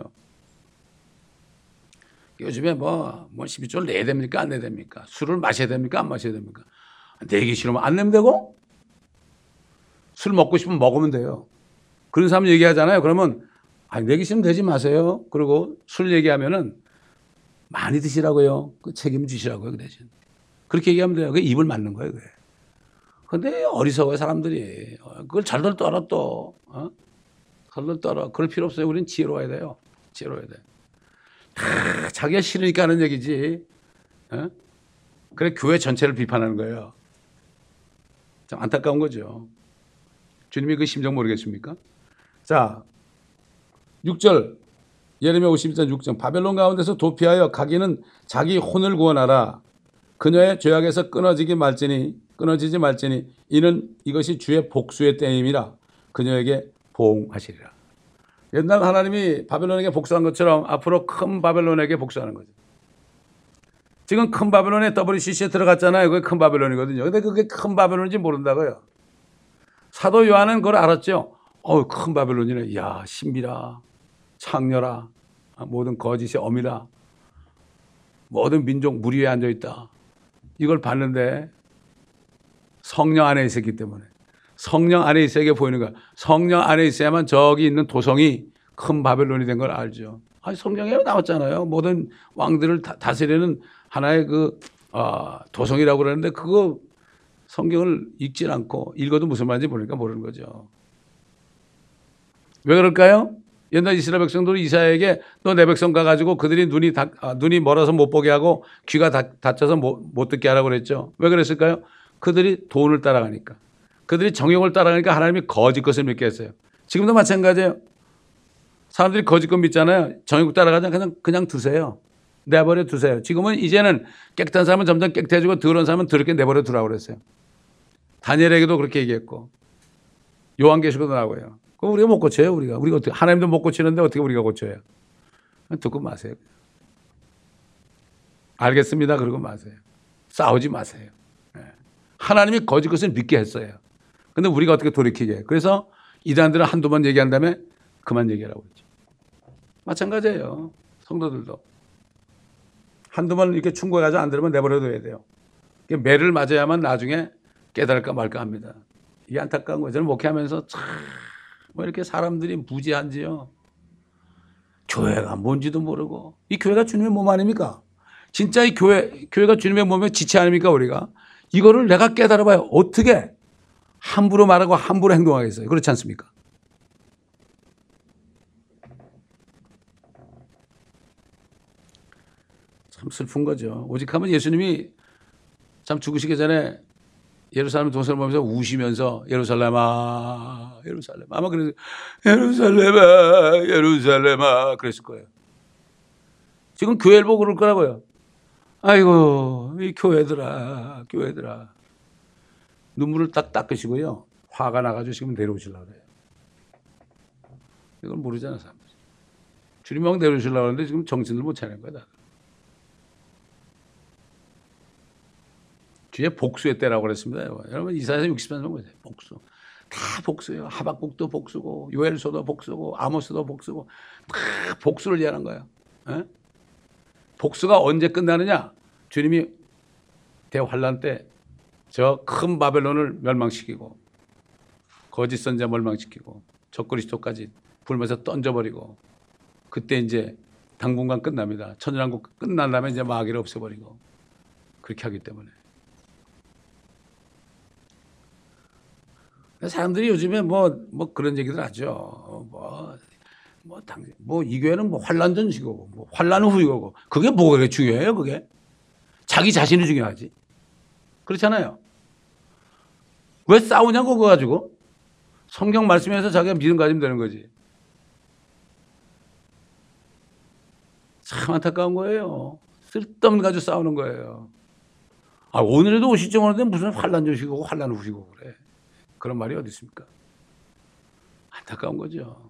요즘에 뭐 12조를 내야 됩니까? 안 내야 됩니까? 술을 마셔야 됩니까? 안 마셔야 됩니까? 내기 싫으면 안 내면 되고 술 먹고 싶으면 먹으면 돼요. 그런 사람 얘기하잖아요. 그러면 내기 싫으면 되지 마세요. 그리고 술 얘기하면은 많이 드시라고요. 그 책임지시라고요. 그 대신. 그렇게 얘기하면 돼요. 그게 입을 맞는 거예요. 그게. 근데 어리석어요. 사람들이. 그걸 잘들 떨어 또. 잘들 떨어. 그럴 필요 없어요. 우리는 지혜로워야 돼요. 지혜로워야 돼. 자기가 싫으니까 하는 얘기지. 그래 교회 전체를 비판하는 거예요. 참 안타까운 거죠. 주님이 그 심정 모르겠습니까? 자, 6절 예레미야 52장 6절 바벨론 가운데서 도피하여 가기는 자기 혼을 구원하라. 그녀의 죄악에서 끊어지지 말지니 이는 이것이 주의 복수의 때임이라. 그녀에게 보응하시리라. 옛날 하나님이 바벨론에게 복수한 것처럼 앞으로 큰 바벨론에게 복수하는 거죠. 지금 큰 바벨론에 WCC에 들어갔잖아요. 그게 큰 바벨론이거든요. 근데 그게 큰 바벨론인지 모른다고요. 사도 요한은 그걸 알았죠. 큰 바벨론이네. 이야, 신비라, 창녀라, 모든 거짓의 어미라, 모든 민족 무리 위에 앉아있다. 이걸 봤는데 성령 안에 있었기 때문에 성령 안에 있어야 보이는 거야. 성령 안에 있어야만 저기 있는 도성이 큰 바벨론이 된 걸 알죠. 성경에 나왔잖아요. 모든 왕들을 다스리는 하나의 도성이라고 그러는데 그거 성경을 읽질 않고 읽어도 무슨 말인지 모르니까 모르는 거죠. 왜 그럴까요? 옛날 이스라엘 백성들은 이사야에게 너 내 백성 가가지고 그들이 눈이 멀어서 못 보게 하고 귀가 닫혀서 못 듣게 하라고 그랬죠. 왜 그랬을까요? 그들이 돈을 따라가니까. 그들이 정욕을 따라가니까 하나님이 거짓 것을 믿게 했어요. 지금도 마찬가지예요. 사람들이 거짓 것 믿잖아요. 정욕 따라가자 그냥 두세요. 내버려 두세요. 지금은 이제는 깨끗한 사람은 점점 깨끗해지고 더러운 사람은 더럽게 내버려 두라고 그랬어요. 다니엘에게도 그렇게 얘기했고 요한계시록도 나오고요. 그럼 우리가 못 고쳐요. 우리가 어떻게 하나님도 못 고치는데 어떻게 우리가 고쳐요? 듣고 마세요. 알겠습니다. 그러고 마세요. 싸우지 마세요. 하나님이 거짓 것을 믿게 했어요. 근데 우리가 어떻게 돌이키게 해요? 그래서 이단들은 한두 번 얘기한 다음에 그만 얘기하라고 그러죠. 마찬가지예요. 성도들도. 한두 번 이렇게 충고해가지고 안 들으면 내버려둬야 돼요. 매를 맞아야만 나중에 깨달을까 말까 합니다. 이게 안타까운 거예요. 저는 목회하면서 참 뭐 이렇게 사람들이 무지한지요. 교회가 뭔지도 모르고. 이 교회가 주님의 몸 아닙니까? 진짜 이 교회가 주님의 몸의 지체 아닙니까 우리가? 이거를 내가 깨달아봐요. 어떻게 함부로 말하고 함부로 행동하겠어요? 그렇지 않습니까? 참 슬픈 거죠. 오직 하면 예수님이 참 죽으시기 전에 예루살렘 동산을 보면서 우시면서 예루살렘아 아마 그래서 예루살렘아 그랬을 거예요. 지금 교회를 보고 그럴 거라고요. 아이고 이 교회들아 눈물을 딱 닦으시고요. 화가 나가지고 지금 내려오시려고 그래요. 이걸 모르잖아 사람들. 주님 막 내려오시려고 하는데 지금 정신을 못 차리는 거야. 주의 복수의 때라고 그랬습니다. 여러분 이사야서 63장 보세요. 복수. 다 복수예요. 하박국도 복수고 요엘서도 복수고 아모스도 복수고 다 복수를 얘기하는 거예요. 에? 복수가 언제 끝나느냐? 주님이 대환란 때 저 큰 바벨론을 멸망시키고 거짓 선자 멸망시키고 적그리스도까지 불면서 던져버리고 그때 이제 당분간 끝납니다. 천년왕국 끝난 다음에 이제 마귀를 없애버리고 그렇게 하기 때문에. 사람들이 요즘에 뭐 그런 얘기들 하죠. 이 교회는 환란 전시고 환란 후이고 그게 뭐가 그렇게 중요해요? 그게 자기 자신이 중요하지. 그렇잖아요. 왜 싸우냐고 그거 가지고 성경 말씀에서 자기가 믿음 가지면 되는 거지. 참 안타까운 거예요. 쓸데없는 가지고 싸우는 거예요. 오늘에도 오시죠 오는데 무슨 환란 전시고 환란 후이고 그래. 그런 말이 어디 있습니까? 안타까운 거죠.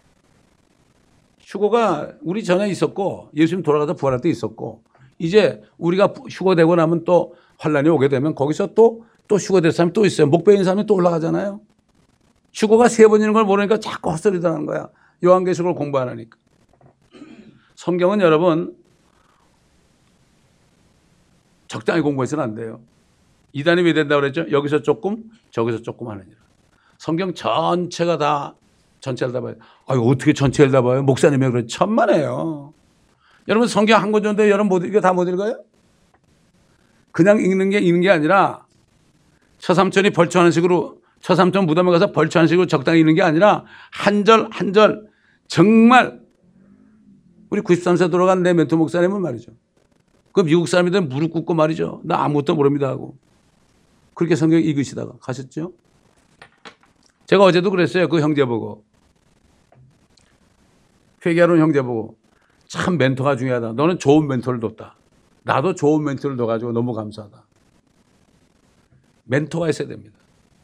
휴거가 우리 전에 있었고 예수님 돌아가서 부활할 때 있었고 이제 우리가 휴거되고 나면 또 환란이 오게 되면 거기서 또 휴거될 사람이 또 있어요. 목 베인 사람이 또 올라가잖아요. 휴거가 3번이는 걸 모르니까 자꾸 헛소리 하는 거야. 요한계시록을 공부 안 하니까. 성경은 여러분 적당히 공부해서는 안 돼요. 이단이 왜 된다고 그랬죠? 여기서 조금 저기서 조금 하느니라. 성경 전체를 다 봐요. 어떻게 전체를 다 봐요? 목사님이 그래 천만에요. 여러분 성경 한 권 정도 여러분 이거 다 못 읽어요? 그냥 읽는 게 아니라 처삼촌이 벌초하는 식으로 처삼촌 무덤에 가서 벌초하는 식으로 적당히 읽는 게 아니라 한 절 한 절 정말 우리 93세 돌아간 내 멘토 목사님은 말이죠. 그 미국 사람들은 무릎 꿇고 말이죠. 나 아무것도 모릅니다 하고 그렇게 성경 읽으시다가 가셨죠. 제가 어제도 그랬어요. 그 형제 보고, 회개하는 형제 보고, 참 멘토가 중요하다. 너는 좋은 멘토를 뒀다. 나도 좋은 멘토를 둬가지고 너무 감사하다. 멘토가 있어야 됩니다.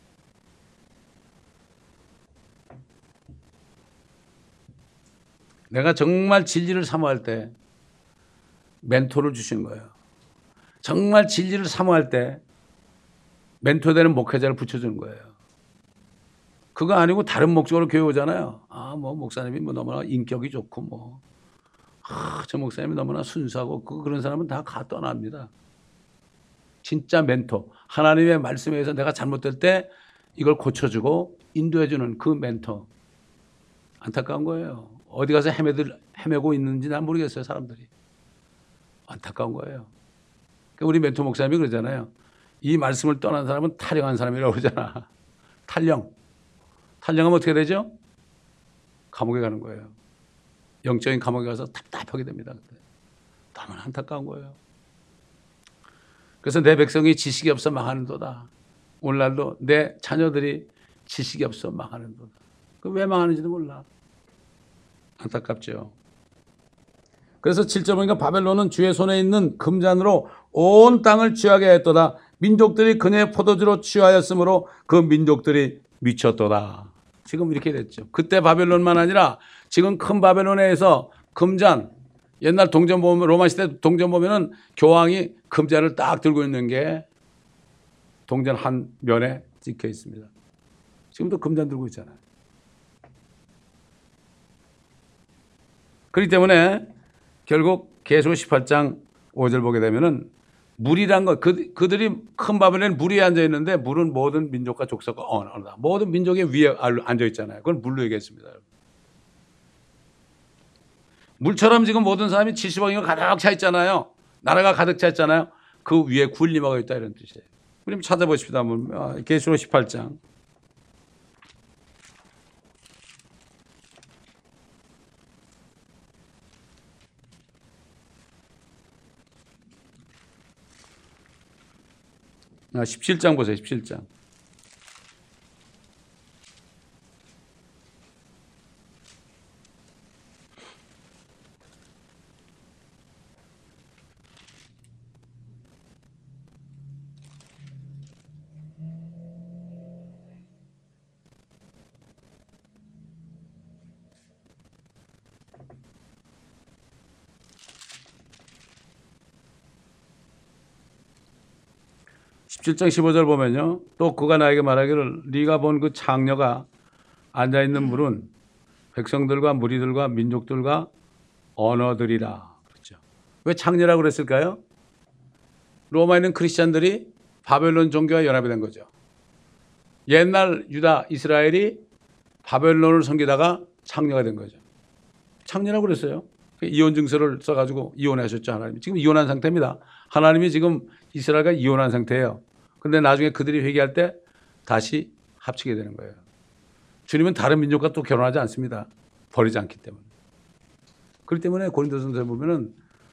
내가 정말 진리를 사모할 때 멘토를 주신 거예요. 정말 진리를 사모할 때 멘토 되는 목회자를 붙여주는 거예요. 그거 아니고 다른 목적으로 교회 오잖아요. 뭐 목사님이 뭐 너무나 인격이 좋고 뭐 저 목사님이 너무나 순수하고 그런 사람은 다 떠납니다. 진짜 멘토, 하나님의 말씀에 의해서 내가 잘못될 때 이걸 고쳐주고 인도해주는 그 멘토. 안타까운 거예요. 어디 가서 헤매고 있는지 난 모르겠어요, 사람들이. 안타까운 거예요. 우리 멘토 목사님이 그러잖아요. 이 말씀을 떠난 사람은 탈영한 사람이라고 그러잖아. 탈영. 탈영하면 어떻게 되죠? 감옥에 가는 거예요. 영적인 감옥에 가서 답답하게 됩니다. 너무나 안타까운 거예요. 그래서 내 백성이 지식이 없어 망하는도다. 오늘날도 내 자녀들이 지식이 없어 망하는도다. 그 왜 망하는지도 몰라. 안타깝죠. 그래서 7절 보니까 바벨론은 주의 손에 있는 금잔으로 온 땅을 취하게 했도다. 민족들이 그녀의 포도주로 취하였으므로 그 민족들이 미쳤도다. 지금 이렇게 됐죠. 그때 바벨론만 아니라 지금 큰 바벨론에서 금잔, 옛날 동전 보면, 로마 시대 동전 보면은 교황이 금잔을 딱 들고 있는 게 동전 한 면에 찍혀 있습니다. 지금도 금잔 들고 있잖아요. 그렇기 때문에 결국 계시록 18장 5절 보게 되면은 물이란 것, 그들이 큰 바벨론에 물이 앉아 있는데 물은 모든 민족과 족속과 언어다. 모든 민족의 위에 앉아 있잖아요. 그걸 물로 얘기했습니다. 물처럼 지금 모든 사람이 70억이가 가득 차 있잖아요. 나라가 가득 차 있잖아요. 그 위에 군림하고 있다 이런 뜻이에요. 우리 찾아보십시다. 계시록 18장. 아, 17장 보세요. 17장. 칠 장 15절 보면요. 또 그가 나에게 말하기를 네가 본 그 창녀가 앉아있는 물은 백성들과 무리들과 민족들과 언어들이라. 그렇죠. 왜 창녀라고 그랬을까요? 로마에 있는 크리스찬들이 바벨론 종교와 연합이 된 거죠. 옛날 유다, 이스라엘이 바벨론을 섬기다가 창녀가 된 거죠. 창녀라고 그랬어요. 이혼 증서를 써가지고 이혼하셨죠, 하나님이. 지금 이혼한 상태입니다. 하나님이 지금 이스라엘과 이혼한 상태예요. 근데 나중에 그들이 회개할 때 다시 합치게 되는 거예요. 주님은 다른 민족과 또 결혼하지 않습니다. 버리지 않기 때문에. 그렇기 때문에 고린도전서에 보면은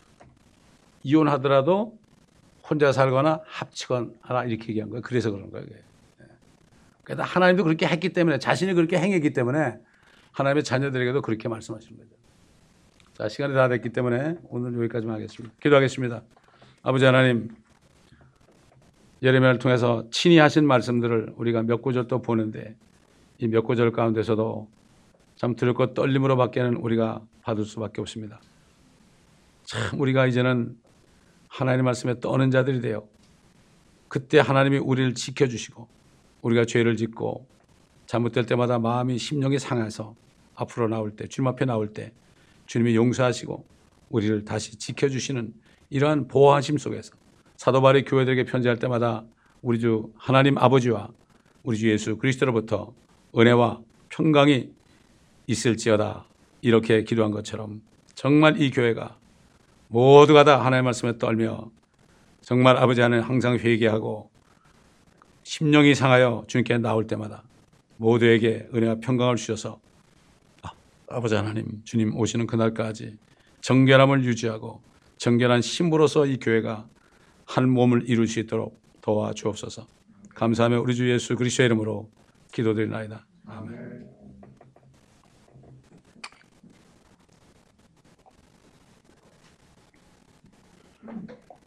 이혼하더라도 혼자 살거나 합치거나 이렇게 얘기한 거예요. 그래서 그런 거예요. 그러니까 하나님도 그렇게 했기 때문에, 자신이 그렇게 행했기 때문에 하나님의 자녀들에게도 그렇게 말씀하시는 거죠. 자, 시간이 다 됐기 때문에 오늘 여기까지만 하겠습니다. 기도하겠습니다. 아버지 하나님, 예레미야를 통해서 친히 하신 말씀들을 우리가 몇 구절 또 보는데 이 몇 구절 가운데서도 참 두렵고 떨림으로밖에는 우리가 받을 수밖에 없습니다. 참 우리가 이제는 하나님의 말씀에 떠는 자들이 되어 그때 하나님이 우리를 지켜주시고 우리가 죄를 짓고 잘못될 때마다 마음이 심령이 상해서 앞으로 나올 때, 주님 앞에 나올 때 주님이 용서하시고 우리를 다시 지켜주시는 이러한 보호하심 속에서 사도 바울이 교회들에게 편지할 때마다 우리 주 하나님 아버지와 우리 주 예수 그리스도로부터 은혜와 평강이 있을지어다 이렇게 기도한 것처럼 정말 이 교회가 모두가 다 하나님의 말씀에 떨며 정말 아버지 하나님 항상 회개하고 심령이 상하여 주님께 나올 때마다 모두에게 은혜와 평강을 주셔서 아버지 하나님 주님 오시는 그날까지 정결함을 유지하고 정결한 신부로서 이 교회가 한 몸을 이룰 수 있도록 도와주옵소서. 감사하며 우리 주 예수 그리스도의 이름으로 기도드리나이다. 아멘.